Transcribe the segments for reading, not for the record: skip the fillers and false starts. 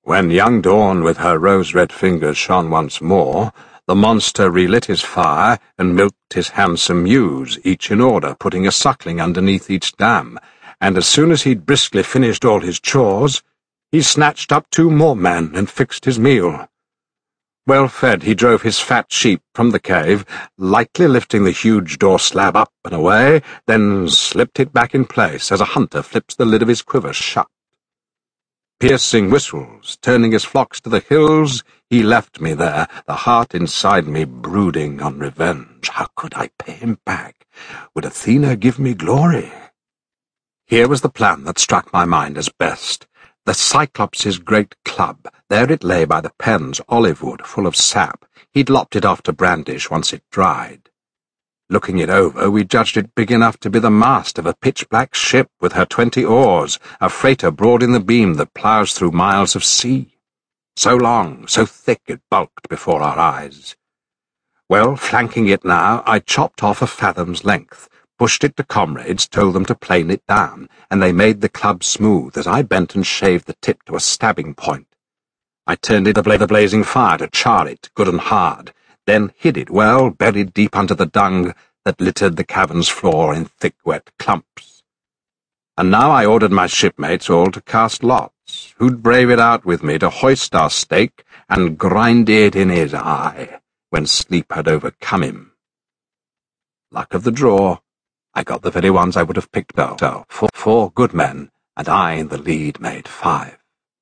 When young Dawn with her rose-red fingers shone once more, the monster relit his fire and milked his handsome ewes, each in order, putting a suckling underneath each dam, and as soon as he'd briskly finished all his chores, he snatched up 2 more men and fixed his meal. Well fed, he drove his fat sheep from the cave, lightly lifting the huge door slab up and away, then slipped it back in place as a hunter flips the lid of his quiver shut. Piercing whistles, turning his flocks to the hills, he left me there, the heart inside me brooding on revenge. How could I pay him back? Would Athena give me glory? Here was the plan that struck my mind as best. The Cyclops' great club, there it lay by the pen's olive wood, full of sap. He'd lopped it off to brandish once it dried. Looking it over, we judged it big enough to be the mast of a pitch-black ship with her 20 oars, a freighter broad in the beam that ploughs through miles of sea. So long, so thick it bulked before our eyes. Well, flanking it now, I chopped off a fathom's length, pushed it to comrades, told them to plane it down, and they made the club smooth as I bent and shaved the tip to a stabbing point. I turned it to the blazing fire to char it, good and hard, then hid it well, buried deep under the dung that littered the cavern's floor in thick wet clumps. And now I ordered my shipmates all to cast lots, who'd brave it out with me to hoist our stake and grind it in his eye, when sleep had overcome him. Luck of the draw, I got the very ones I would have picked out, so 4 good men, and I in the lead made 5.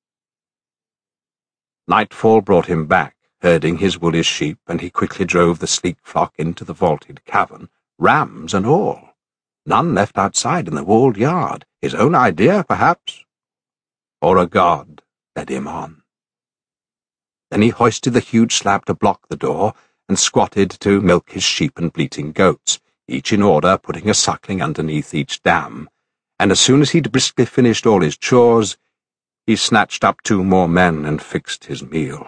Nightfall brought him back, herding his woolly sheep, and he quickly drove the sleek flock into the vaulted cavern, rams and all. None left outside in the walled yard, his own idea, perhaps. Or a god led him on. Then he hoisted the huge slab to block the door, and squatted to milk his sheep and bleating goats, each in order, putting a suckling underneath each dam, and as soon as he'd briskly finished all his chores, he snatched up 2 more men and fixed his meal.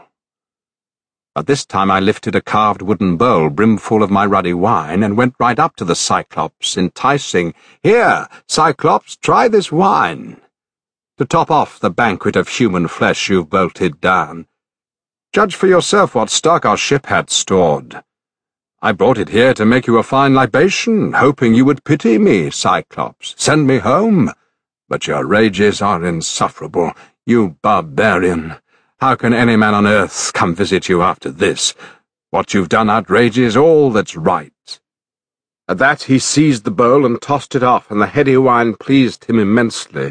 But this time I lifted a carved wooden bowl brimful of my ruddy wine and went right up to the Cyclops, enticing, "Here, Cyclops, try this wine," to top off the banquet of human flesh you've bolted down. Judge for yourself what stock our ship had stored. I brought it here to make you a fine libation, hoping you would pity me, Cyclops, send me home. But your rages are insufferable, you barbarian. How can any man on earth come visit you after this? What you've done outrages all that's right. At that he seized the bowl and tossed it off, and the heady wine pleased him immensely.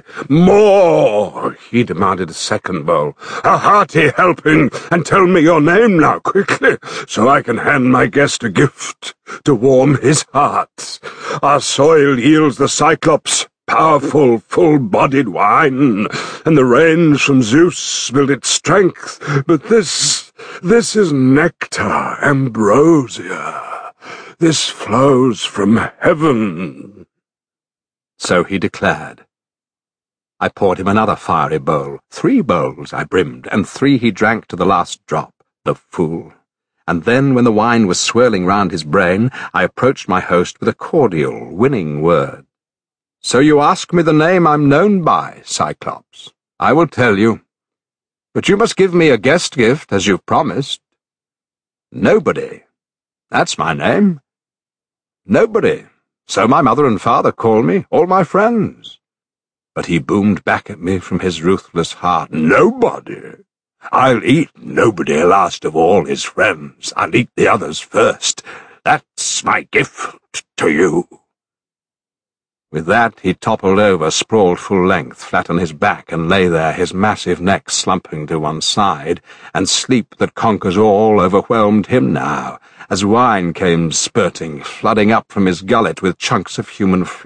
"More!" he demanded a second bowl. "A hearty helping, and tell me your name now, quickly, so I can hand my guest a gift to warm his heart. Our soil yields the Cyclops powerful, full-bodied wine, and the rains from Zeus build its strength, but this is nectar, ambrosia. This flows from heaven." So he declared. I poured him another fiery bowl. 3 bowls I brimmed, and 3 he drank to the last drop, the fool. And then, when the wine was swirling round his brain, I approached my host with a cordial, winning word. "So you ask me the name I'm known by, Cyclops. I will tell you. But you must give me a guest gift, as you've promised." "Nobody. That's my name. Nobody. So my mother and father call me, all my friends." But he boomed back at me from his ruthless heart, "Nobody? I'll eat nobody last of all his friends. I'll eat the others first. That's my gift to you." With that, he toppled over, sprawled full length, flat on his back, and lay there, his massive neck slumping to one side, and sleep that conquers all overwhelmed him now, as wine came spurting, flooding up from his gullet with chunks of human flesh.